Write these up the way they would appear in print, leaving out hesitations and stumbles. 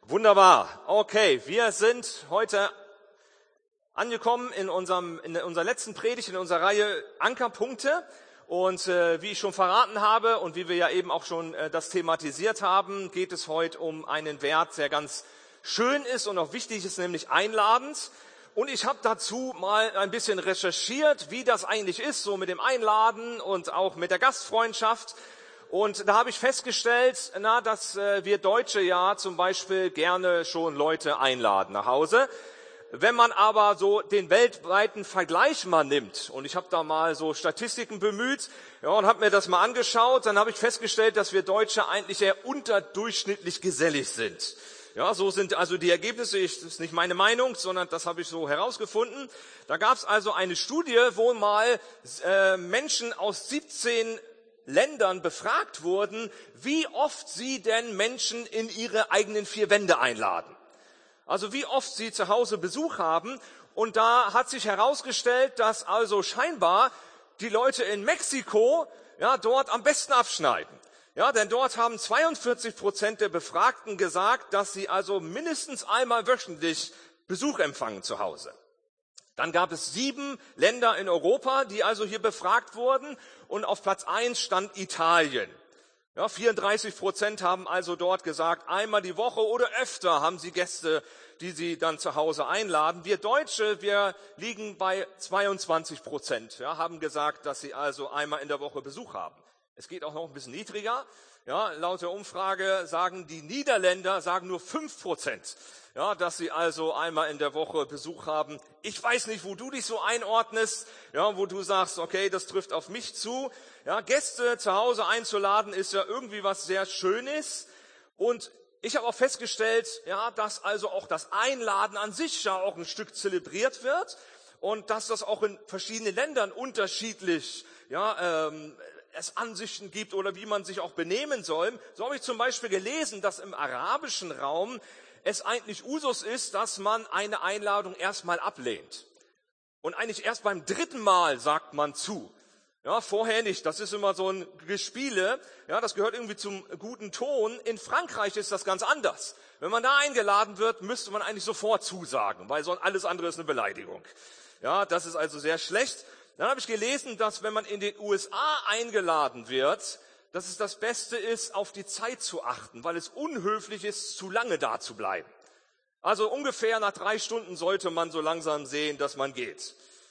Wunderbar. Okay, wir sind heute angekommen in unserer letzten Predigt in unserer Reihe Ankerpunkte. Und wie ich schon verraten habe und wie wir ja eben auch schon das thematisiert haben, geht es heute um einen Wert, der ganz schön ist und auch wichtig ist, nämlich einladend. Und ich habe dazu mal ein bisschen recherchiert, wie das eigentlich ist, so mit dem Einladen und auch mit der Gastfreundschaft. Und da habe ich festgestellt, dass wir Deutsche ja zum Beispiel gerne schon Leute einladen nach Hause. Wenn man aber so den weltweiten Vergleich mal nimmt, und ich habe da mal so Statistiken bemüht, ja, und habe mir das mal angeschaut, dann habe ich festgestellt, dass wir Deutsche eigentlich eher unterdurchschnittlich gesellig sind. Ja, so sind also die Ergebnisse. Das ist nicht meine Meinung, sondern das habe ich so herausgefunden. Da gab es also eine Studie, wo mal Menschen aus 17 Ländern befragt wurden, wie oft sie denn Menschen in ihre eigenen vier Wände einladen. Also wie oft sie zu Hause Besuch haben. Und da hat sich herausgestellt, dass also scheinbar die Leute in Mexiko ja dort am besten abschneiden. Ja, denn dort haben 42% der Befragten gesagt, dass sie also mindestens einmal wöchentlich Besuch empfangen zu Hause. Dann gab es 7 Länder in Europa, die also hier befragt wurden, und auf Platz 1 stand Italien. Ja, 34% haben also dort gesagt, einmal die Woche oder öfter haben sie Gäste, die sie dann zu Hause einladen. Wir Deutsche, wir liegen bei 22%, ja, haben gesagt, dass sie also einmal in der Woche Besuch haben. Es geht auch noch ein bisschen niedriger. Ja, laut der Umfrage sagen die Niederländer nur 5%. Ja, dass sie also einmal in der Woche Besuch haben. Ich weiß nicht, wo du dich so einordnest, ja, wo du sagst, okay, das trifft auf mich zu. Ja, Gäste zu Hause einzuladen ist ja irgendwie was sehr Schönes. Und ich habe auch festgestellt, ja, dass also auch das Einladen an sich ja auch ein Stück zelebriert wird und dass das auch in verschiedenen Ländern unterschiedlich, ja, es Ansichten gibt oder wie man sich auch benehmen soll. So habe ich zum Beispiel gelesen, dass im arabischen Raum es eigentlich Usus ist, dass man eine Einladung erstmal ablehnt. Und eigentlich erst beim 3. Mal sagt man zu. Ja, vorher nicht. Das ist immer so ein Gespiele. Ja, das gehört irgendwie zum guten Ton. In Frankreich ist das ganz anders. Wenn man da eingeladen wird, müsste man eigentlich sofort zusagen, weil sonst alles andere ist eine Beleidigung. Ja, das ist also sehr schlecht. Dann habe ich gelesen, dass wenn man in den USA eingeladen wird, dass es das Beste ist, auf die Zeit zu achten, weil es unhöflich ist, zu lange da zu bleiben. Also ungefähr nach 3 Stunden sollte man so langsam sehen, dass man geht.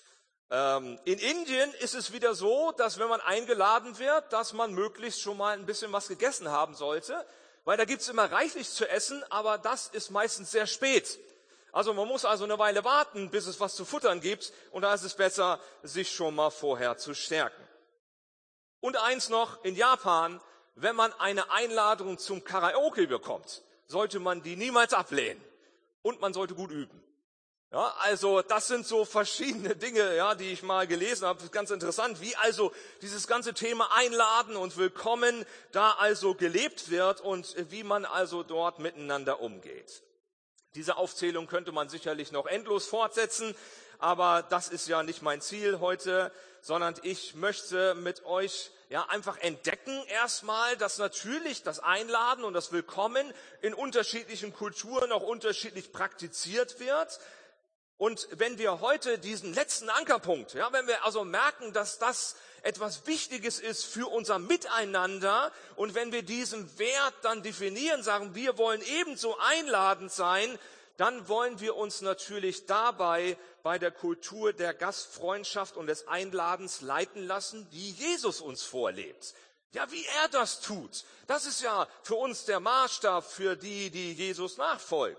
In Indien ist es wieder so, dass wenn man eingeladen wird, dass man möglichst schon mal ein bisschen was gegessen haben sollte, weil da gibt's immer reichlich zu essen, aber das ist meistens sehr spät. Also man muss also eine Weile warten, bis es was zu futtern gibt, und da ist es besser, sich schon mal vorher zu stärken. Und eins noch, in Japan, wenn man eine Einladung zum Karaoke bekommt, sollte man die niemals ablehnen. Und man sollte gut üben. Ja, also das sind so verschiedene Dinge, ja, die ich mal gelesen habe. Das ist ganz interessant, wie also dieses ganze Thema Einladen und Willkommen da also gelebt wird und wie man also dort miteinander umgeht. Diese Aufzählung könnte man sicherlich noch endlos fortsetzen, aber das ist ja nicht mein Ziel heute, sondern ich möchte mit euch ja einfach entdecken erstmal, dass natürlich das Einladen und das Willkommen in unterschiedlichen Kulturen auch unterschiedlich praktiziert wird. Und wenn wir heute diesen letzten Ankerpunkt, ja, wenn wir also merken, dass das etwas Wichtiges ist für unser Miteinander, und wenn wir diesen Wert dann definieren, sagen, wir wollen ebenso einladend sein, dann wollen wir uns natürlich dabei bei der Kultur der Gastfreundschaft und des Einladens leiten lassen, die Jesus uns vorlebt. Ja, wie er das tut, das ist ja für uns der Maßstab für die, die Jesus nachfolgen.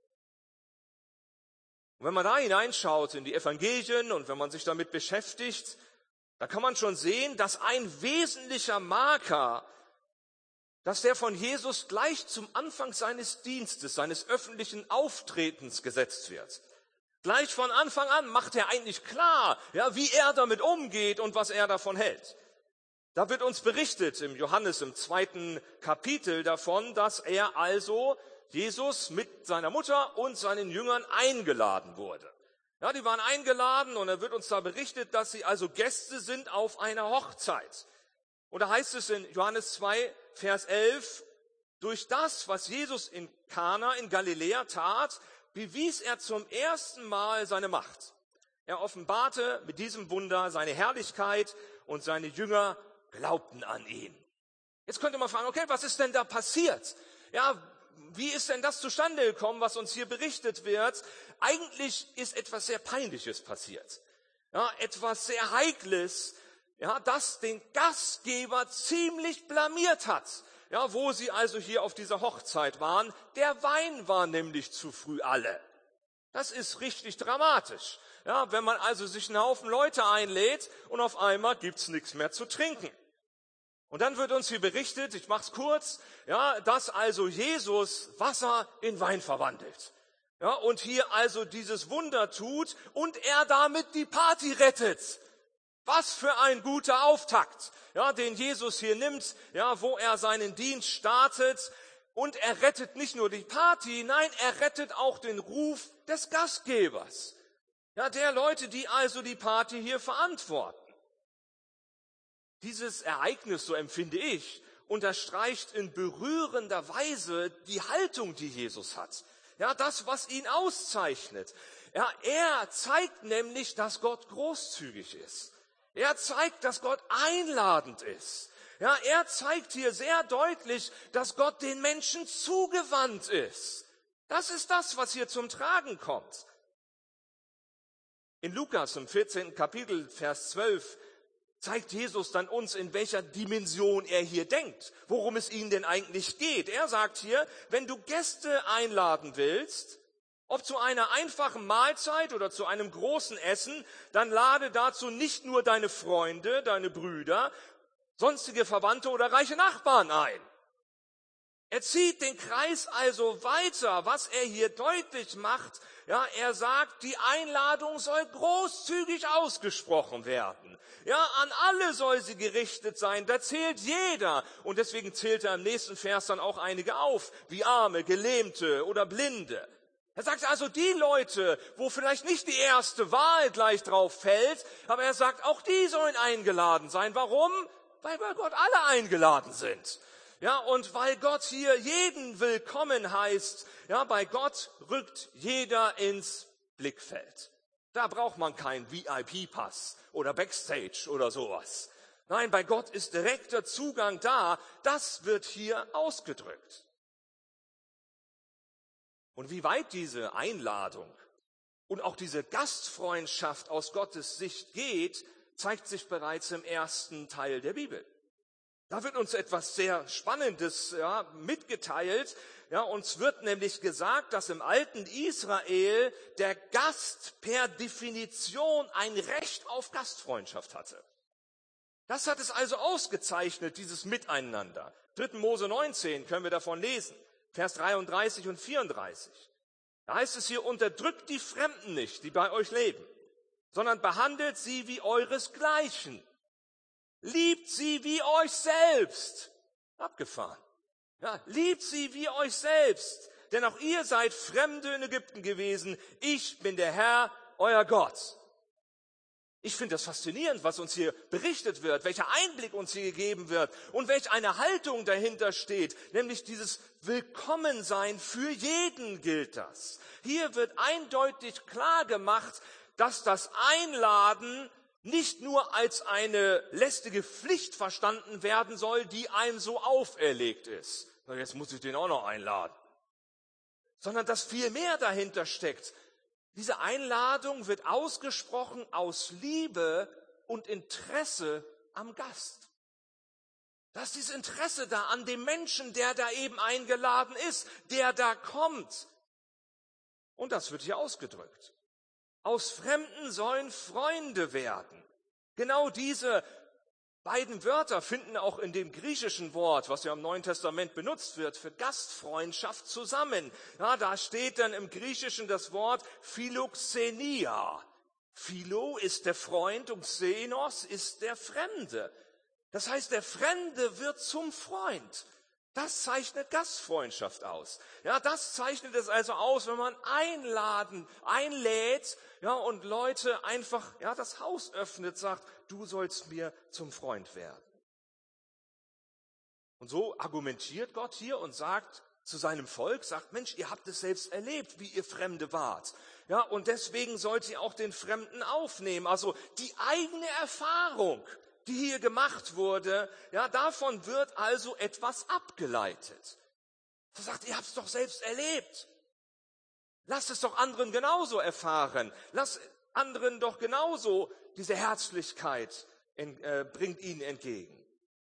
Und wenn man da hineinschaut in die Evangelien und wenn man sich damit beschäftigt, da kann man schon sehen, dass ein wesentlicher Marker, dass der von Jesus gleich zum Anfang seines Dienstes, seines öffentlichen Auftretens gesetzt wird. Gleich von Anfang an macht er eigentlich klar, ja, wie er damit umgeht und was er davon hält. Da wird uns berichtet im Johannes im 2. Kapitel davon, dass er also Jesus mit seiner Mutter und seinen Jüngern eingeladen wurde. Ja, die waren eingeladen und er wird uns da berichtet, dass sie also Gäste sind auf einer Hochzeit. Und da heißt es in Johannes 2, Vers 11, durch das, was Jesus in Kana in Galiläa tat, bewies er zum ersten Mal seine Macht. Er offenbarte mit diesem Wunder seine Herrlichkeit und seine Jünger glaubten an ihn. Jetzt könnte man fragen, okay, was ist denn da passiert? Ja, wie ist denn das zustande gekommen, was uns hier berichtet wird? Eigentlich ist etwas sehr Peinliches passiert. Ja, etwas sehr Heikles, ja, das den Gastgeber ziemlich blamiert hat. Ja, wo sie also hier auf dieser Hochzeit waren. Der Wein war nämlich zu früh alle. Das ist richtig dramatisch. Ja, wenn man also sich einen Haufen Leute einlädt und auf einmal gibt's nichts mehr zu trinken. Und dann wird uns hier berichtet, ich mach's kurz, ja, dass also Jesus Wasser in Wein verwandelt. Ja, und hier also dieses Wunder tut und er damit die Party rettet. Was für ein guter Auftakt, ja, den Jesus hier nimmt, ja, wo er seinen Dienst startet. Und er rettet nicht nur die Party, nein, er rettet auch den Ruf des Gastgebers. Ja, der Leute, die also die Party hier verantworten. Dieses Ereignis, so empfinde ich, unterstreicht in berührender Weise die Haltung, die Jesus hat. Ja, das, was ihn auszeichnet. Ja, er zeigt nämlich, dass Gott großzügig ist. Er zeigt, dass Gott einladend ist. Ja, er zeigt hier sehr deutlich, dass Gott den Menschen zugewandt ist. Das ist das, was hier zum Tragen kommt. In Lukas im 14. Kapitel, Vers 12, zeigt Jesus dann uns, in welcher Dimension er hier denkt, worum es ihm denn eigentlich geht. Er sagt hier, wenn du Gäste einladen willst, ob zu einer einfachen Mahlzeit oder zu einem großen Essen, dann lade dazu nicht nur deine Freunde, deine Brüder, sonstige Verwandte oder reiche Nachbarn ein. Er zieht den Kreis also weiter, was er hier deutlich macht. Ja, er sagt, die Einladung soll großzügig ausgesprochen werden. Ja, an alle soll sie gerichtet sein, da zählt jeder. Und deswegen zählt er im nächsten Vers dann auch einige auf, wie Arme, Gelähmte oder Blinde. Er sagt also, die Leute, wo vielleicht nicht die erste Wahl gleich drauf fällt, aber er sagt, auch die sollen eingeladen sein. Warum? Weil bei Gott alle eingeladen sind. Ja, und weil Gott hier jeden willkommen heißt, ja, bei Gott rückt jeder ins Blickfeld. Da braucht man keinen VIP-Pass oder Backstage oder sowas. Nein, bei Gott ist direkter Zugang da. Das wird hier ausgedrückt. Und wie weit diese Einladung und auch diese Gastfreundschaft aus Gottes Sicht geht, zeigt sich bereits im ersten Teil der Bibel. Da wird uns etwas sehr Spannendes mitgeteilt. Ja, uns wird nämlich gesagt, dass im alten Israel der Gast per Definition ein Recht auf Gastfreundschaft hatte. Das hat es also ausgezeichnet, dieses Miteinander. 3. Mose 19 können wir davon lesen, Vers 33 und 34. Da heißt es hier, unterdrückt die Fremden nicht, die bei euch leben, sondern behandelt sie wie euresgleichen. Liebt sie wie euch selbst. Abgefahren. Ja, liebt sie wie euch selbst. Denn auch ihr seid Fremde in Ägypten gewesen. Ich bin der Herr, euer Gott. Ich finde das faszinierend, was uns hier berichtet wird, welcher Einblick uns hier gegeben wird und welch eine Haltung dahinter steht, nämlich dieses Willkommensein, für jeden gilt das. Hier wird eindeutig klar gemacht, dass das Einladen nicht nur als eine lästige Pflicht verstanden werden soll, die einem so auferlegt ist. Na, jetzt muss ich den auch noch einladen. Sondern dass viel mehr dahinter steckt. Diese Einladung wird ausgesprochen aus Liebe und Interesse am Gast. Da ist dieses Interesse da an dem Menschen, der da eben eingeladen ist, der da kommt. Und das wird hier ausgedrückt. Aus Fremden sollen Freunde werden. Genau diese beiden Wörter finden auch in dem griechischen Wort, was ja im Neuen Testament benutzt wird, für Gastfreundschaft zusammen. Ja, da steht dann im Griechischen das Wort Philoxenia. Philo ist der Freund und Xenos ist der Fremde. Das heißt, der Fremde wird zum Freund. Das zeichnet Gastfreundschaft aus. Ja, das zeichnet es also aus, wenn man einlädt, ja, und Leute einfach, ja, das Haus öffnet, sagt, du sollst mir zum Freund werden. Und so argumentiert Gott hier und sagt, zu seinem Volk, sagt, Mensch, ihr habt es selbst erlebt, wie ihr Fremde wart. Ja, und deswegen sollt ihr auch den Fremden aufnehmen. Also die eigene Erfahrung, die hier gemacht wurde, ja, davon wird also etwas abgeleitet. Er sagt, ihr habt es doch selbst erlebt. Lasst es doch anderen genauso erfahren. Lasst anderen doch genauso diese Herzlichkeit bringt ihnen entgegen.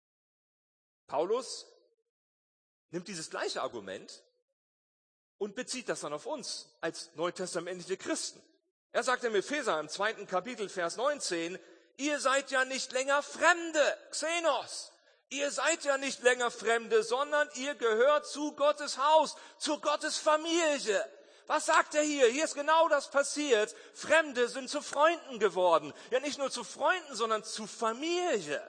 Paulus nimmt dieses gleiche Argument und bezieht das dann auf uns als neutestamentliche Christen. Er sagt im Epheser im 2. Kapitel, Vers 19, ihr seid ja nicht länger Fremde, Xenos. Ihr seid ja nicht länger Fremde, sondern ihr gehört zu Gottes Haus, zu Gottes Familie. Was sagt er hier? Hier ist genau das passiert. Fremde sind zu Freunden geworden. Ja, nicht nur zu Freunden, sondern zu Familie.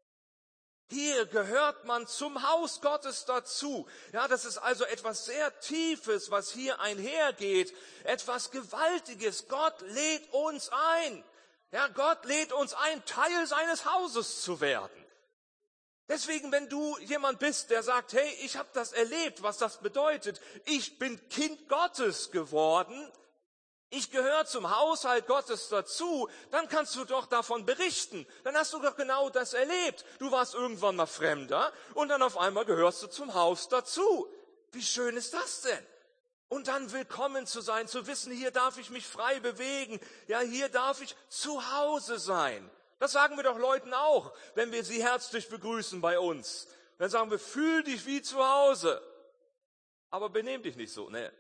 Hier gehört man zum Haus Gottes dazu. Ja, das ist also etwas sehr Tiefes, was hier einhergeht. Etwas Gewaltiges. Gott lädt uns ein. Ja, Gott lädt uns ein, Teil seines Hauses zu werden. Deswegen, wenn du jemand bist, der sagt, hey, ich habe das erlebt, was das bedeutet. Ich bin Kind Gottes geworden. Ich gehöre zum Haushalt Gottes dazu, dann kannst du doch davon berichten. Dann hast du doch genau das erlebt. Du warst irgendwann mal Fremder und dann auf einmal gehörst du zum Haus dazu. Wie schön ist das denn? Und dann willkommen zu sein, zu wissen, hier darf ich mich frei bewegen. Ja, hier darf ich zu Hause sein. Das sagen wir doch Leuten auch, wenn wir sie herzlich begrüßen bei uns. Dann sagen wir, fühl dich wie zu Hause. Aber benehm dich nicht so, ne?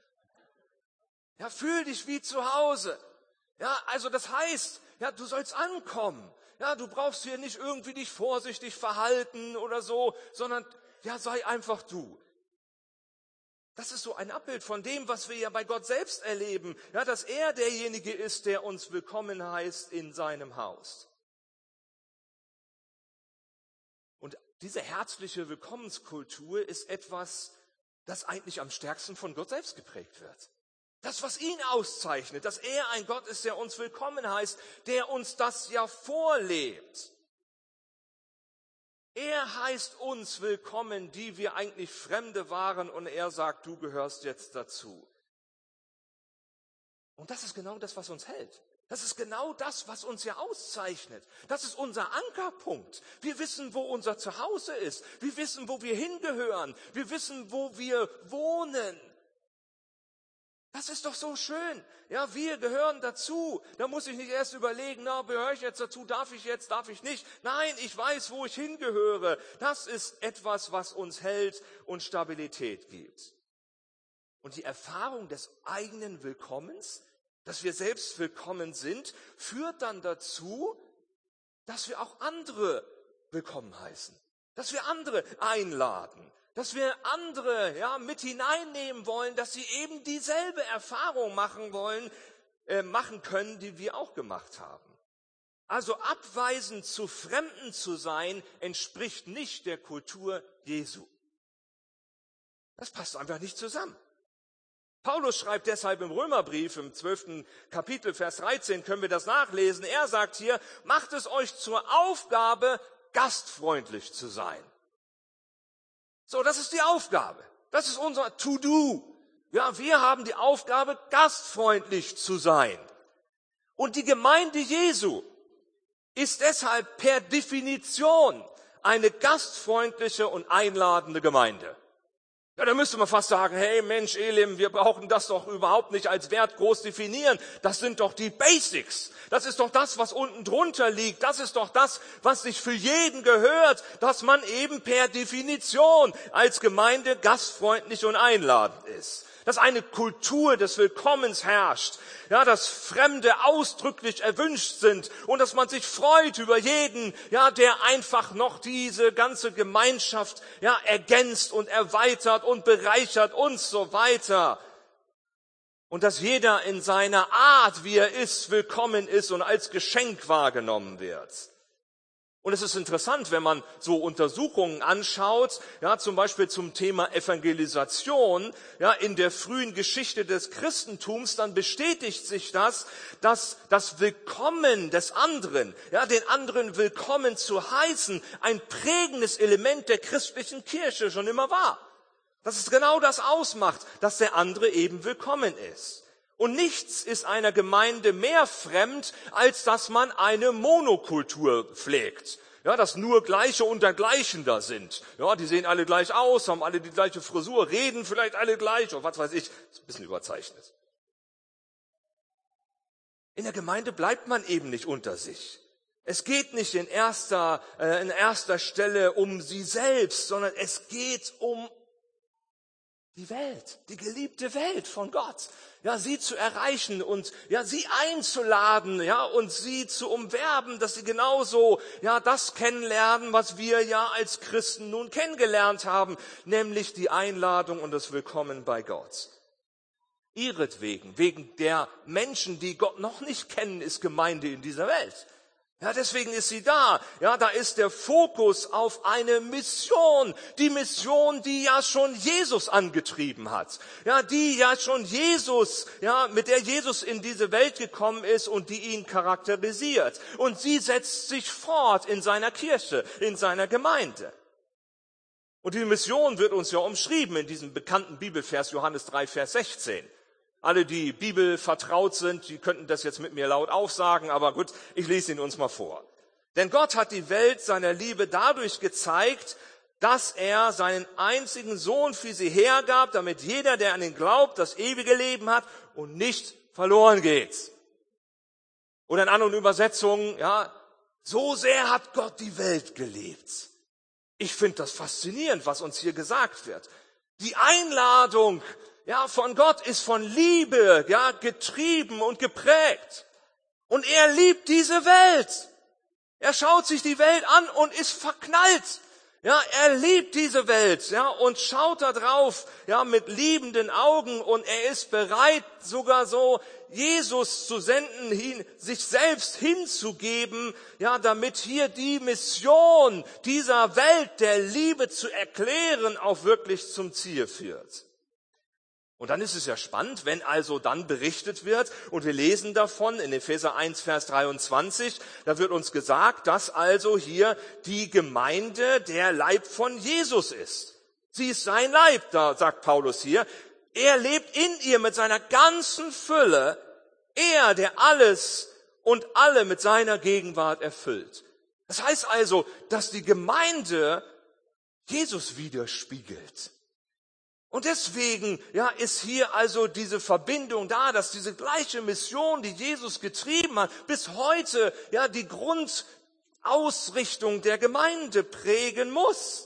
Ja, fühl dich wie zu Hause. Ja, also das heißt, ja, du sollst ankommen. Ja, du brauchst hier nicht irgendwie dich vorsichtig verhalten oder so, sondern ja, sei einfach du. Das ist so ein Abbild von dem, was wir ja bei Gott selbst erleben. Ja, dass er derjenige ist, der uns willkommen heißt in seinem Haus. Und diese herzliche Willkommenskultur ist etwas, das eigentlich am stärksten von Gott selbst geprägt wird. Das, was ihn auszeichnet, dass er ein Gott ist, der uns willkommen heißt, der uns das ja vorlebt. Er heißt uns willkommen, die wir eigentlich Fremde waren, und er sagt, du gehörst jetzt dazu. Und das ist genau das, was uns hält. Das ist genau das, was uns ja auszeichnet. Das ist unser Ankerpunkt. Wir wissen, wo unser Zuhause ist. Wir wissen, wo wir hingehören. Wir wissen, wo wir wohnen. Das ist doch so schön. Ja, wir gehören dazu. Da muss ich nicht erst überlegen, gehöre ich jetzt dazu, darf ich jetzt, darf ich nicht. Nein, ich weiß, wo ich hingehöre. Das ist etwas, was uns hält und Stabilität gibt. Und die Erfahrung des eigenen Willkommens, dass wir selbst willkommen sind, führt dann dazu, dass wir auch andere willkommen heißen. Dass wir andere einladen. Dass wir andere mit hineinnehmen wollen, dass sie eben dieselbe Erfahrung machen können, die wir auch gemacht haben. Also abweisend zu Fremden zu sein, entspricht nicht der Kultur Jesu. Das passt einfach nicht zusammen. Paulus schreibt deshalb im Römerbrief, im 12. Kapitel, Vers 13, können wir das nachlesen. Er sagt hier, macht es euch zur Aufgabe, gastfreundlich zu sein. So, das ist die Aufgabe. Das ist unser To-Do. Ja, wir haben die Aufgabe, gastfreundlich zu sein. Und die Gemeinde Jesu ist deshalb per Definition eine gastfreundliche und einladende Gemeinde. Ja, da müsste man fast sagen, hey Mensch, Elim, wir brauchen das doch überhaupt nicht als Wert groß definieren. Das sind doch die Basics. Das ist doch das, was unten drunter liegt. Das ist doch das, was sich für jeden gehört, dass man eben per Definition als Gemeinde gastfreundlich und einladend ist. Dass eine Kultur des Willkommens herrscht, ja, dass Fremde ausdrücklich erwünscht sind und dass man sich freut über jeden, ja, der einfach noch diese ganze Gemeinschaft, ja, ergänzt und erweitert und bereichert und so weiter. Und dass jeder in seiner Art, wie er ist, willkommen ist und als Geschenk wahrgenommen wird. Und es ist interessant, wenn man so Untersuchungen anschaut, ja, zum Beispiel zum Thema Evangelisation, ja, in der frühen Geschichte des Christentums, dann bestätigt sich das, dass das Willkommen des anderen, ja, den anderen willkommen zu heißen, ein prägendes Element der christlichen Kirche schon immer war. Dass es genau das ausmacht, dass der andere eben willkommen ist. Und nichts ist einer Gemeinde mehr fremd, als dass man eine Monokultur pflegt. Ja, dass nur Gleiche unter Gleichen da sind. Ja, die sehen alle gleich aus, haben alle die gleiche Frisur, reden vielleicht alle gleich oder was weiß ich. Ist ein bisschen überzeichnet. In der Gemeinde bleibt man eben nicht unter sich. Es geht nicht in erster Stelle um sie selbst, sondern es geht um die Welt, die geliebte Welt von Gott. Ja, sie zu erreichen und ja, sie einzuladen, ja, und sie zu umwerben, dass sie genauso, ja, das kennenlernen, was wir ja als Christen nun kennengelernt haben, nämlich die Einladung und das Willkommen bei Gott. Ihretwegen, wegen der Menschen, die Gott noch nicht kennen, ist Gemeinde in dieser Welt. Ja, deswegen ist sie da. Ja, da ist der Fokus auf eine Mission. Die Mission, die ja schon Jesus angetrieben hat. Ja, die ja schon Jesus, ja, mit der Jesus in diese Welt gekommen ist und die ihn charakterisiert. Und sie setzt sich fort in seiner Kirche, in seiner Gemeinde. Und die Mission wird uns ja umschrieben in diesem bekannten Bibelvers Johannes 3, Vers 16. Alle, die Bibel vertraut sind, die könnten das jetzt mit mir laut aufsagen, aber gut, ich lese ihn uns mal vor. Denn Gott hat die Welt seiner Liebe dadurch gezeigt, dass er seinen einzigen Sohn für sie hergab, damit jeder, der an ihn glaubt, das ewige Leben hat und nicht verloren geht. Oder in anderen Übersetzungen, ja, so sehr hat Gott die Welt geliebt. Ich finde das faszinierend, was uns hier gesagt wird. Die Einladung, ja, von Gott ist von Liebe, ja, getrieben und geprägt. Und er liebt diese Welt. Er schaut sich die Welt an und ist verknallt. Ja, er liebt diese Welt, ja, und schaut da drauf, ja, mit liebenden Augen und er ist bereit, sogar so Jesus zu senden, sich selbst hinzugeben, ja, damit hier die Mission dieser Welt der Liebe zu erklären auch wirklich zum Ziel führt. Und dann ist es ja spannend, wenn also dann berichtet wird, und wir lesen davon in Epheser 1, Vers 23, da wird uns gesagt, dass also hier die Gemeinde der Leib von Jesus ist. Sie ist sein Leib, da sagt Paulus hier. Er lebt in ihr mit seiner ganzen Fülle. Er, der alles und alle mit seiner Gegenwart erfüllt. Das heißt also, dass die Gemeinde Jesus widerspiegelt. Und deswegen, ja, ist hier also diese Verbindung da, dass diese gleiche Mission, die Jesus getrieben hat, bis heute, ja, die Grundausrichtung der Gemeinde prägen muss.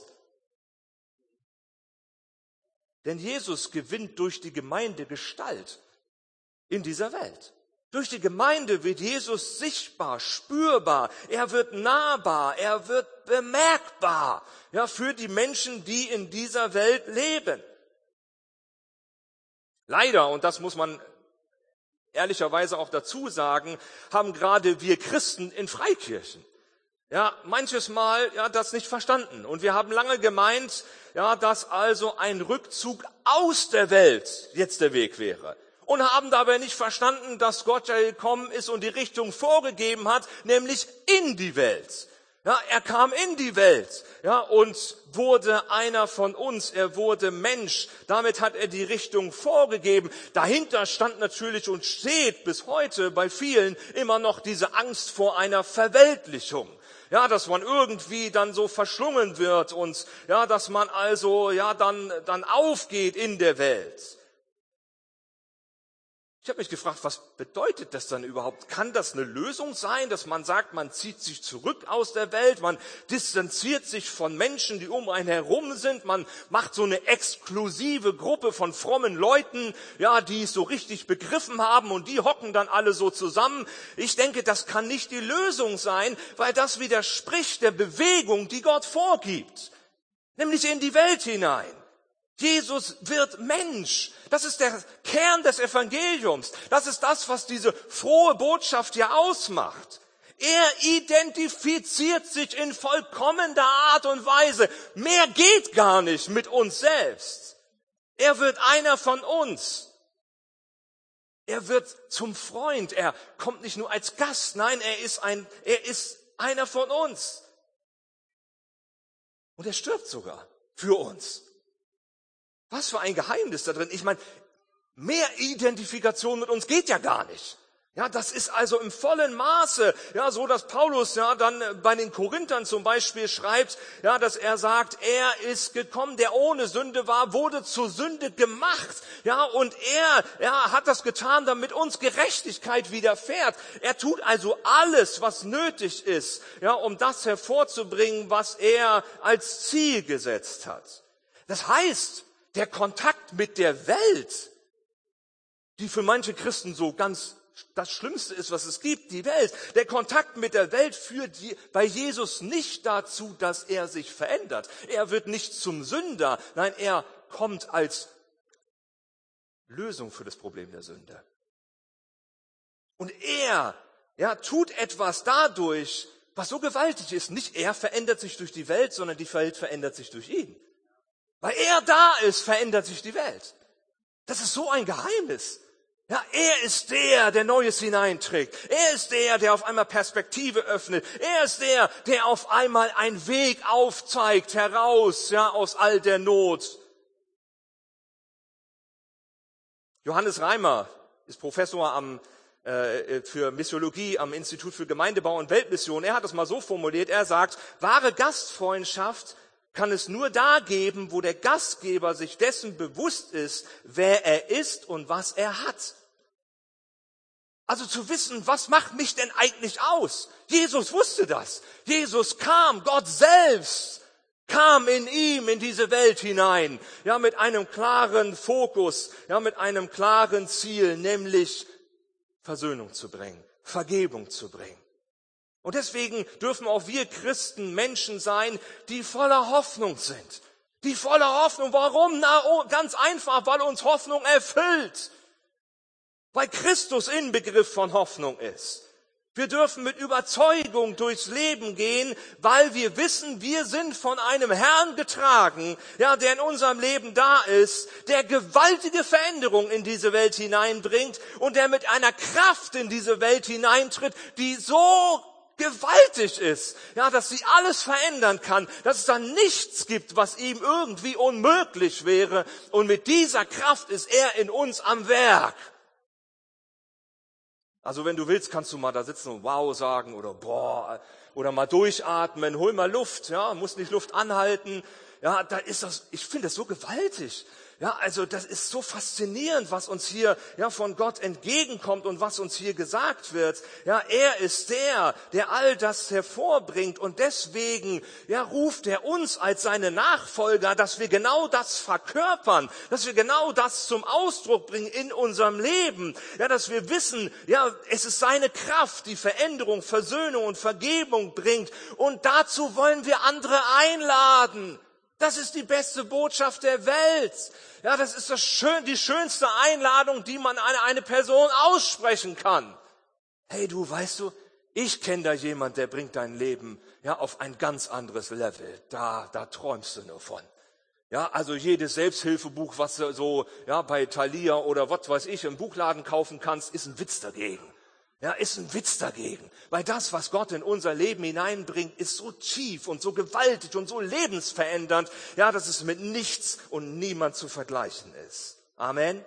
Denn Jesus gewinnt durch die Gemeinde Gestalt in dieser Welt. Durch die Gemeinde wird Jesus sichtbar, spürbar, er wird nahbar, er wird bemerkbar, ja, für die Menschen, die in dieser Welt leben. Leider, und das muss man ehrlicherweise auch dazu sagen, haben gerade wir Christen in Freikirchen, ja, manches Mal, ja, das nicht verstanden. Und wir haben lange gemeint, ja, dass also ein Rückzug aus der Welt jetzt der Weg wäre. Und haben dabei nicht verstanden, dass Gott ja gekommen ist und die Richtung vorgegeben hat, nämlich in die Welt. Ja, er kam in die Welt, ja, und wurde einer von uns, er wurde Mensch. Damit hat er die Richtung vorgegeben. Dahinter stand natürlich und steht bis heute bei vielen immer noch diese Angst vor einer Verweltlichung. Ja, dass man irgendwie dann so verschlungen wird und ja, dass man also ja dann aufgeht in der Welt. Ich habe mich gefragt, was bedeutet das dann überhaupt? Kann das eine Lösung sein, dass man sagt, man zieht sich zurück aus der Welt, man distanziert sich von Menschen, die um einen herum sind, man macht so eine exklusive Gruppe von frommen Leuten, ja, die es so richtig begriffen haben und die hocken dann alle so zusammen. Ich denke, das kann nicht die Lösung sein, weil das widerspricht der Bewegung, die Gott vorgibt, nämlich in die Welt hinein. Jesus wird Mensch. Das ist der Kern des Evangeliums. Das ist das, was diese frohe Botschaft hier ausmacht. Er identifiziert sich in vollkommener Art und Weise. Mehr geht gar nicht mit uns selbst. Er wird einer von uns. Er wird zum Freund. Er kommt nicht nur als Gast. Nein, er ist einer von uns. Und er stirbt sogar für uns. Was für ein Geheimnis da drin. Ich meine, mehr Identifikation mit uns geht ja gar nicht. Ja, das ist also im vollen Maße, ja, so dass Paulus ja dann bei den Korinthern zum Beispiel schreibt, ja, dass er sagt, er ist gekommen, der ohne Sünde war, wurde zur Sünde gemacht, ja, und er hat das getan, damit uns Gerechtigkeit widerfährt. Er tut also alles, was nötig ist, ja, um das hervorzubringen, was er als Ziel gesetzt hat. Das heißt, der Kontakt mit der Welt, die für manche Christen so ganz das Schlimmste ist, was es gibt, die Welt. Der Kontakt mit der Welt führt bei Jesus nicht dazu, dass er sich verändert. Er wird nicht zum Sünder. Nein, er kommt als Lösung für das Problem der Sünde. Und er, ja, tut etwas dadurch, was so gewaltig ist. Nicht er verändert sich durch die Welt, sondern die Welt verändert sich durch ihn. Weil er da ist, verändert sich die Welt. Das ist so ein Geheimnis. Ja, er ist der Neues hineinträgt. Er ist der auf einmal Perspektive öffnet. Er ist der auf einmal einen Weg aufzeigt, heraus, ja, aus all der Not. Johannes Reimer ist Professor für Missiologie am Institut für Gemeindebau und Weltmission. Er hat es mal so formuliert, er sagt, wahre Gastfreundschaft kann es nur da geben, wo der Gastgeber sich dessen bewusst ist, wer er ist und was er hat. Also zu wissen, was macht mich denn eigentlich aus? Jesus wusste das. Jesus kam, Gott selbst kam in ihm in diese Welt hinein, ja, mit einem klaren Fokus, ja, mit einem klaren Ziel, nämlich Versöhnung zu bringen, Vergebung zu bringen. Und deswegen dürfen auch wir Christen Menschen sein, die voller Hoffnung sind. Die voller Hoffnung. Warum? Na, ganz einfach, weil uns Hoffnung erfüllt. Weil Christus Inbegriff von Hoffnung ist. Wir dürfen mit Überzeugung durchs Leben gehen, weil wir wissen, wir sind von einem Herrn getragen, ja, der in unserem Leben da ist, der gewaltige Veränderung in diese Welt hineinbringt und der mit einer Kraft in diese Welt hineintritt, die so gewaltig ist, ja, dass sie alles verändern kann, dass es da nichts gibt, was ihm irgendwie unmöglich wäre. Und mit dieser Kraft ist er in uns am Werk. Also wenn du willst, kannst du mal da sitzen und wow sagen oder boah oder mal durchatmen, hol mal Luft, ja, musst nicht Luft anhalten. Ja, da ist das, ich finde das so gewaltig. Ja, also das ist so faszinierend, was uns hier ja von Gott entgegenkommt und was uns hier gesagt wird. Ja, er ist der all das hervorbringt und deswegen ja ruft er uns als seine Nachfolger, dass wir genau das verkörpern, dass wir genau das zum Ausdruck bringen in unserem Leben. Ja, dass wir wissen, ja, es ist seine Kraft, die Veränderung, Versöhnung und Vergebung bringt und dazu wollen wir andere einladen. Das ist die beste Botschaft der Welt. Ja, das ist die schönste Einladung, die man an eine Person aussprechen kann. Hey, du, weißt du, ich kenne da jemand, der bringt dein Leben ja auf ein ganz anderes Level. Da träumst du nur von. Ja, also jedes Selbsthilfebuch, was du so ja bei Thalia oder was weiß ich im Buchladen kaufen kannst, ist ein Witz dagegen. Ja, ist ein Witz dagegen. Weil das, was Gott in unser Leben hineinbringt, ist so tief und so gewaltig und so lebensverändernd, ja, dass es mit nichts und niemand zu vergleichen ist. Amen.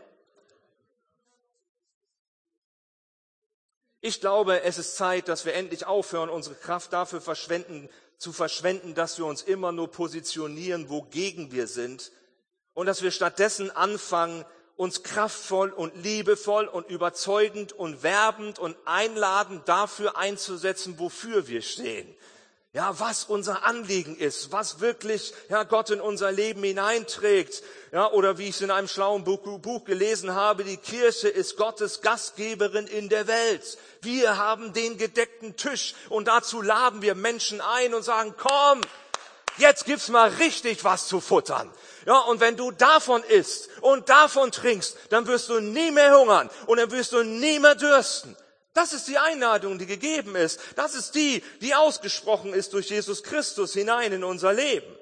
Ich glaube, es ist Zeit, dass wir endlich aufhören, unsere Kraft dafür zu verschwenden, dass wir uns immer nur positionieren, wogegen wir sind, und dass wir stattdessen anfangen, uns kraftvoll und liebevoll und überzeugend und werbend und einladend dafür einzusetzen, wofür wir stehen. Ja, was unser Anliegen ist, was wirklich ja Gott in unser Leben hineinträgt. Ja, oder wie ich es in einem schlauen Buch gelesen habe, die Kirche ist Gottes Gastgeberin in der Welt. Wir haben den gedeckten Tisch und dazu laden wir Menschen ein und sagen, komm, jetzt gibt's mal richtig was zu futtern. Ja, und wenn du davon isst und davon trinkst, dann wirst du nie mehr hungern und dann wirst du nie mehr dürsten. Das ist die Einladung, die gegeben ist. Das ist die ausgesprochen ist durch Jesus Christus hinein in unser Leben.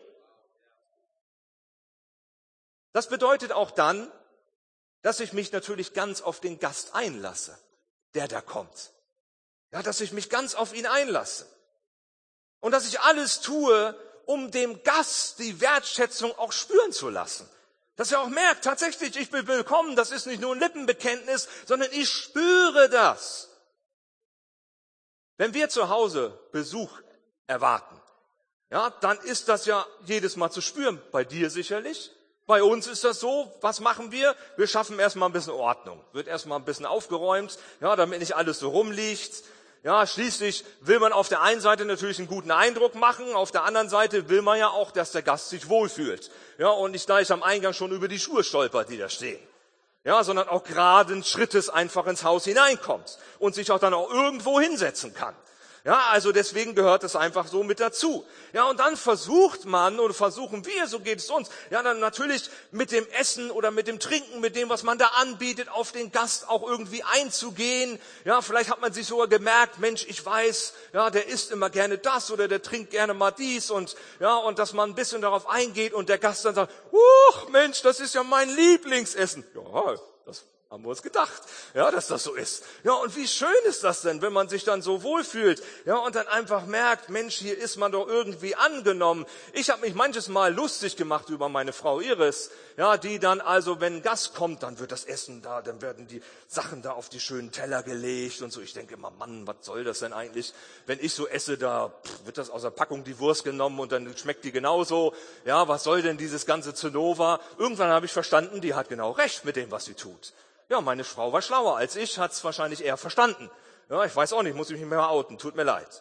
Das bedeutet auch dann, dass ich mich natürlich ganz auf den Gast einlasse, der da kommt. Ja, dass ich mich ganz auf ihn einlasse. Und dass ich alles tue, um dem Gast die Wertschätzung auch spüren zu lassen. Dass er auch merkt, tatsächlich, ich bin willkommen, das ist nicht nur ein Lippenbekenntnis, sondern ich spüre das. Wenn wir zu Hause Besuch erwarten, ja, dann ist das ja jedes Mal zu spüren. Bei dir sicherlich. Bei uns ist das so, was machen wir? Wir schaffen erstmal ein bisschen Ordnung. Wird erstmal ein bisschen aufgeräumt, ja, damit nicht alles so rumliegt. Ja, schließlich will man auf der einen Seite natürlich einen guten Eindruck machen, auf der anderen Seite will man ja auch, dass der Gast sich wohlfühlt. Ja, und nicht gleich am Eingang schon über die Schuhe stolpert, die da stehen. Ja, sondern auch geraden Schrittes einfach ins Haus hineinkommt und sich auch dann auch irgendwo hinsetzen kann. Ja, also deswegen gehört es einfach so mit dazu. Ja, und dann versucht man oder versuchen wir, so geht es uns, ja, dann natürlich mit dem Essen oder mit dem Trinken, mit dem, was man da anbietet, auf den Gast auch irgendwie einzugehen. Ja, vielleicht hat man sich sogar gemerkt, Mensch, ich weiß, ja, der isst immer gerne das oder der trinkt gerne mal dies und dass man ein bisschen darauf eingeht und der Gast dann sagt, Mensch, das ist ja mein Lieblingsessen. Ja, das haben wir uns gedacht, ja, dass das so ist. Ja, und wie schön ist das denn, wenn man sich dann so wohlfühlt, ja, und dann einfach merkt, Mensch, hier ist man doch irgendwie angenommen. Ich habe mich manches Mal lustig gemacht über meine Frau Iris, ja, die dann also, wenn ein Gast kommt, dann wird das Essen da, dann werden die Sachen da auf die schönen Teller gelegt und so. Ich denke immer, Mann, was soll das denn eigentlich? Wenn ich so esse, da wird das aus der Packung die Wurst genommen und dann schmeckt die genauso. Ja, was soll denn dieses ganze Zinnober? Irgendwann habe ich verstanden, die hat genau recht mit dem, was sie tut. Ja, meine Frau war schlauer als ich, hat's wahrscheinlich eher verstanden. Ja, ich weiß auch nicht, muss ich mich mehr outen, tut mir leid.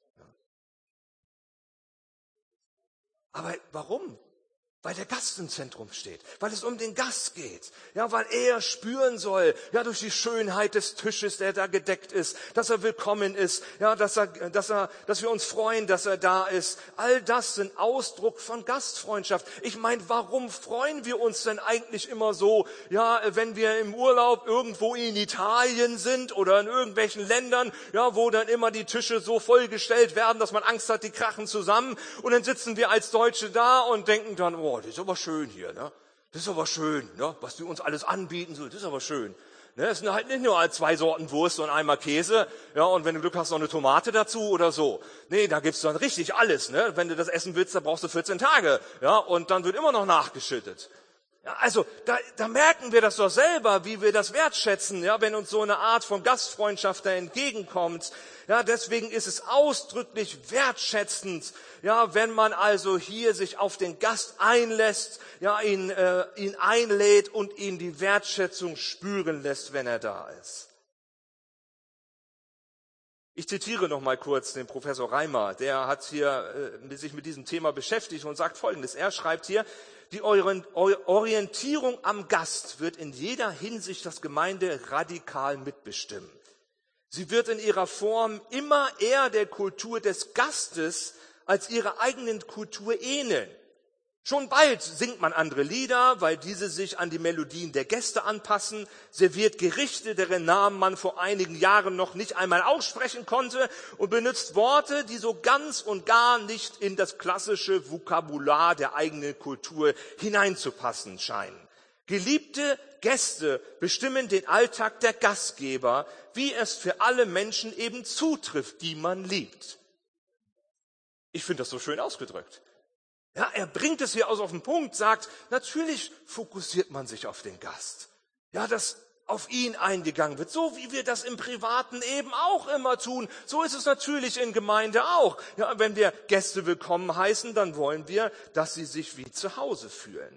Aber warum? Weil der Gast im Zentrum steht, weil es um den Gast geht, ja, weil er spüren soll, ja, durch die Schönheit des Tisches, der da gedeckt ist, dass er willkommen ist, ja, dass wir uns freuen, dass er da ist. All das sind Ausdruck von Gastfreundschaft. Ich meine, warum freuen wir uns denn eigentlich immer so, ja, wenn wir im Urlaub irgendwo in Italien sind oder in irgendwelchen Ländern, ja, wo dann immer die Tische so vollgestellt werden, dass man Angst hat, die krachen zusammen und dann sitzen wir als Deutsche da und denken dann, das ist aber schön hier, ne? Das ist aber schön, ne? Was die uns alles anbieten, so, das ist aber schön. Ne? Es sind halt nicht nur 2 Sorten Wurst und einmal Käse, ja, und wenn du Glück hast, noch eine Tomate dazu oder so. Nee, da gibt's dann richtig alles, ne? Wenn du das essen willst, dann brauchst du 14 Tage, ja, und dann wird immer noch nachgeschüttet. Ja, also, da merken wir das doch selber, wie wir das wertschätzen, ja, wenn uns so eine Art von Gastfreundschaft da entgegenkommt. Ja, deswegen ist es ausdrücklich wertschätzend, ja, wenn man also hier sich auf den Gast einlässt, ja, ihn einlädt und ihn die Wertschätzung spüren lässt, wenn er da ist. Ich zitiere noch mal kurz den Professor Reimer, der hat hier sich mit diesem Thema beschäftigt und sagt Folgendes. Er schreibt hier, die Orientierung am Gast wird in jeder Hinsicht das Gemeinde radikal mitbestimmen. Sie wird in ihrer Form immer eher der Kultur des Gastes als ihrer eigenen Kultur ähneln. Schon bald singt man andere Lieder, weil diese sich an die Melodien der Gäste anpassen, serviert Gerichte, deren Namen man vor einigen Jahren noch nicht einmal aussprechen konnte und benutzt Worte, die so ganz und gar nicht in das klassische Vokabular der eigenen Kultur hineinzupassen scheinen. Geliebte Gäste bestimmen den Alltag der Gastgeber, wie es für alle Menschen eben zutrifft, die man liebt. Ich finde das so schön ausgedrückt. Ja, er bringt es hier aus auf den Punkt, sagt, natürlich fokussiert man sich auf den Gast. Ja, dass auf ihn eingegangen wird, so wie wir das im Privaten eben auch immer tun. So ist es natürlich in Gemeinde auch. Ja, wenn wir Gäste willkommen heißen, dann wollen wir, dass sie sich wie zu Hause fühlen.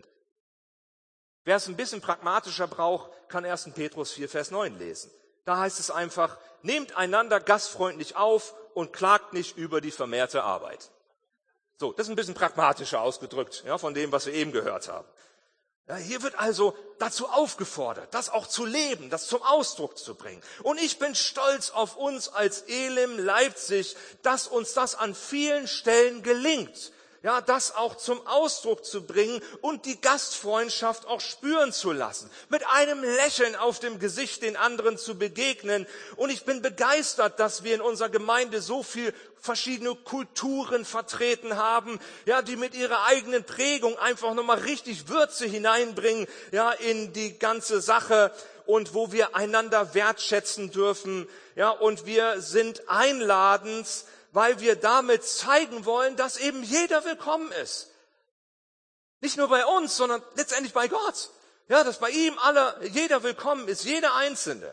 Wer es ein bisschen pragmatischer braucht, kann 1. Petrus 4, Vers 9 lesen. Da heißt es einfach, nehmt einander gastfreundlich auf und klagt nicht über die vermehrte Arbeit. So, das ist ein bisschen pragmatischer ausgedrückt, ja, von dem, was wir eben gehört haben. Ja, hier wird also dazu aufgefordert, das auch zu leben, das zum Ausdruck zu bringen. Und ich bin stolz auf uns als Elim Leipzig, dass uns das an vielen Stellen gelingt. Ja, das auch zum Ausdruck zu bringen und die Gastfreundschaft auch spüren zu lassen. Mit einem Lächeln auf dem Gesicht den anderen zu begegnen. Und ich bin begeistert, dass wir in unserer Gemeinde so viel verschiedene Kulturen vertreten haben, ja, die mit ihrer eigenen Prägung einfach nochmal richtig Würze hineinbringen, ja, in die ganze Sache und wo wir einander wertschätzen dürfen, ja, und wir sind einladend, weil wir damit zeigen wollen, dass eben jeder willkommen ist. Nicht nur bei uns, sondern letztendlich bei Gott. Ja, dass bei ihm jeder willkommen ist, jeder Einzelne.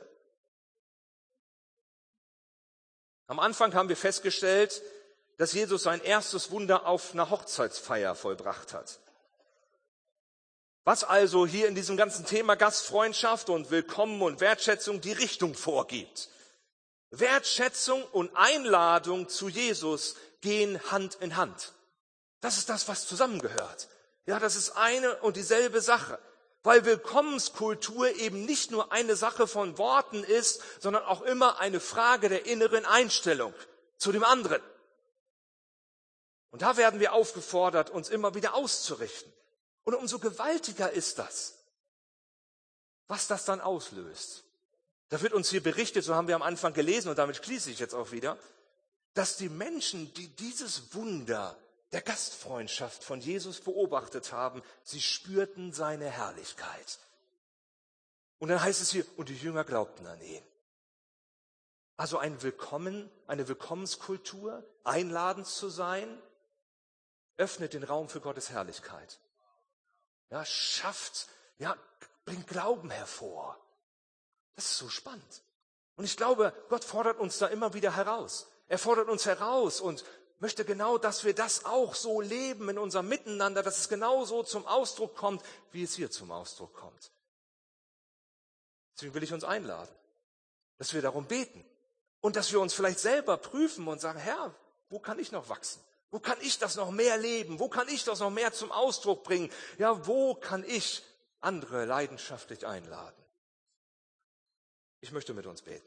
Am Anfang haben wir festgestellt, dass Jesus sein erstes Wunder auf einer Hochzeitsfeier vollbracht hat. Was also hier in diesem ganzen Thema Gastfreundschaft und Willkommen und Wertschätzung die Richtung vorgibt. Wertschätzung und Einladung zu Jesus gehen Hand in Hand. Das ist das, was zusammengehört. Ja, das ist eine und dieselbe Sache. Weil Willkommenskultur eben nicht nur eine Sache von Worten ist, sondern auch immer eine Frage der inneren Einstellung zu dem anderen. Und da werden wir aufgefordert, uns immer wieder auszurichten. Und umso gewaltiger ist das, was das dann auslöst. Da wird uns hier berichtet, so haben wir am Anfang gelesen und damit schließe ich jetzt auch wieder, dass die Menschen, die dieses Wunder der Gastfreundschaft von Jesus beobachtet haben, sie spürten seine Herrlichkeit. Und dann heißt es hier, und die Jünger glaubten an ihn. Also eine Willkommenskultur, einladend zu sein, öffnet den Raum für Gottes Herrlichkeit. Ja, bringt Glauben hervor. Das ist so spannend. Und ich glaube, Gott fordert uns da immer wieder heraus. Er fordert uns heraus und möchte genau, dass wir das auch so leben in unserem Miteinander, dass es genau so zum Ausdruck kommt, wie es hier zum Ausdruck kommt. Deswegen will ich uns einladen, dass wir darum beten und dass wir uns vielleicht selber prüfen und sagen, Herr, wo kann ich noch wachsen? Wo kann ich das noch mehr leben? Wo kann ich das noch mehr zum Ausdruck bringen? Ja, wo kann ich andere leidenschaftlich einladen? Ich möchte mit uns beten.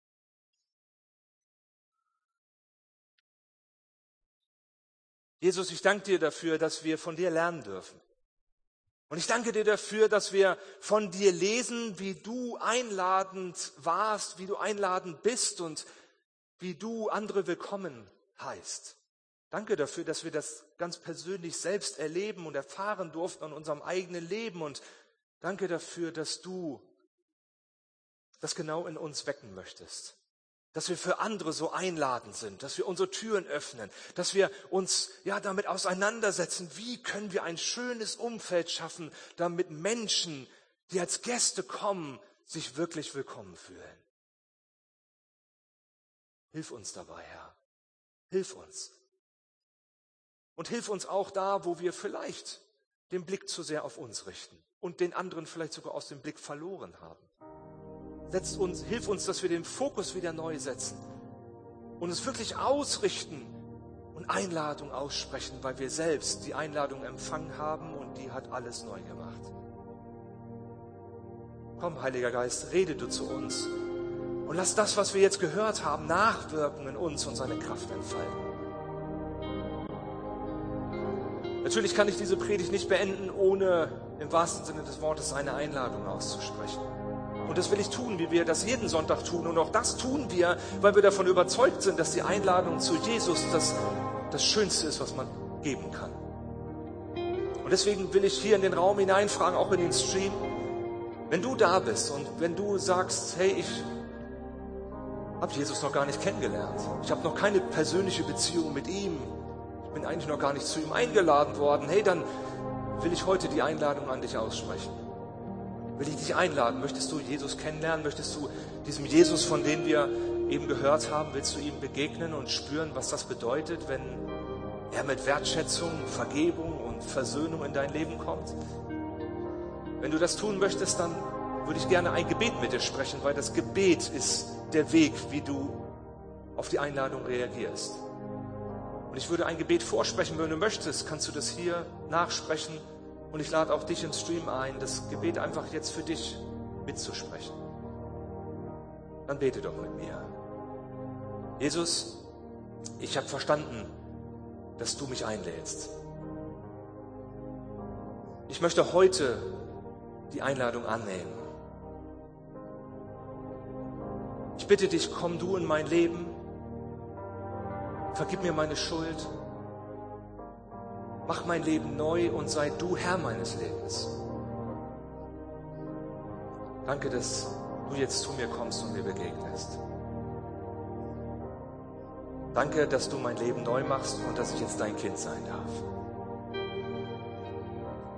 Jesus, ich danke dir dafür, dass wir von dir lernen dürfen. Und ich danke dir dafür, dass wir von dir lesen, wie du einladend warst, wie du einladend bist und wie du andere willkommen heißt. Danke dafür, dass wir das ganz persönlich selbst erleben und erfahren durften in unserem eigenen Leben. Und danke dafür, dass du das genau in uns wecken möchtest. Dass wir für andere so einladend sind, dass wir unsere Türen öffnen, dass wir uns damit auseinandersetzen, wie können wir ein schönes Umfeld schaffen, damit Menschen, die als Gäste kommen, sich wirklich willkommen fühlen. Hilf uns dabei, Herr. Hilf uns. Und hilf uns auch da, wo wir vielleicht den Blick zu sehr auf uns richten und den anderen vielleicht sogar aus dem Blick verloren haben. Hilf uns, dass wir den Fokus wieder neu setzen und es wirklich ausrichten und Einladung aussprechen, weil wir selbst die Einladung empfangen haben und die hat alles neu gemacht. Komm, Heiliger Geist, rede du zu uns und lass das, was wir jetzt gehört haben, nachwirken in uns und seine Kraft entfalten. Natürlich kann ich diese Predigt nicht beenden, ohne im wahrsten Sinne des Wortes eine Einladung auszusprechen. Und das will ich tun, wie wir das jeden Sonntag tun. Und auch das tun wir, weil wir davon überzeugt sind, dass die Einladung zu Jesus das Schönste ist, was man geben kann. Und deswegen will ich hier in den Raum hineinfragen, auch in den Stream, wenn du da bist und wenn du sagst, hey, ich habe Jesus noch gar nicht kennengelernt. Ich habe noch keine persönliche Beziehung mit ihm. Ich bin eigentlich noch gar nicht zu ihm eingeladen worden. Hey, dann will ich heute die Einladung an dich aussprechen. Will ich dich einladen? Möchtest du Jesus kennenlernen? Möchtest du diesem Jesus, von dem wir eben gehört haben, willst du ihm begegnen und spüren, was das bedeutet, wenn er mit Wertschätzung, Vergebung und Versöhnung in dein Leben kommt? Wenn du das tun möchtest, dann würde ich gerne ein Gebet mit dir sprechen, weil das Gebet ist der Weg, wie du auf die Einladung reagierst. Und ich würde ein Gebet vorsprechen, wenn du möchtest, kannst du das hier nachsprechen. Und ich lade auch dich im Stream ein, das Gebet einfach jetzt für dich mitzusprechen. Dann bete doch mit mir. Jesus, ich habe verstanden, dass du mich einlädst. Ich möchte heute die Einladung annehmen. Ich bitte dich, komm du in mein Leben, vergib mir meine Schuld, mach mein Leben neu und sei du Herr meines Lebens. Danke, dass du jetzt zu mir kommst und mir begegnest. Danke, dass du mein Leben neu machst und dass ich jetzt dein Kind sein darf.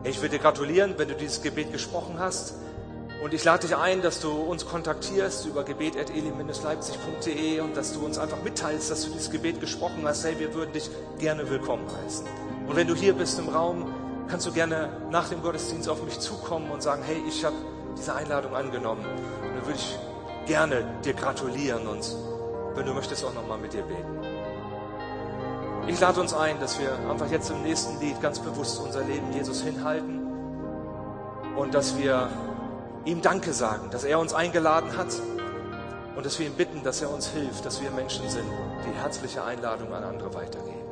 Ich will dir gratulieren, wenn du dieses Gebet gesprochen hast. Und ich lade dich ein, dass du uns kontaktierst über gebet@elim-leipzig.de und dass du uns einfach mitteilst, dass du dieses Gebet gesprochen hast. Hey, wir würden dich gerne willkommen heißen. Und wenn du hier bist im Raum, kannst du gerne nach dem Gottesdienst auf mich zukommen und sagen, hey, ich habe diese Einladung angenommen. Und dann würde ich gerne dir gratulieren und wenn du möchtest, auch nochmal mit dir beten. Ich lade uns ein, dass wir einfach jetzt im nächsten Lied ganz bewusst unser Leben Jesus hinhalten und dass wir ihm Danke sagen, dass er uns eingeladen hat und dass wir ihn bitten, dass er uns hilft, dass wir Menschen sind, die herzliche Einladung an andere weitergeben.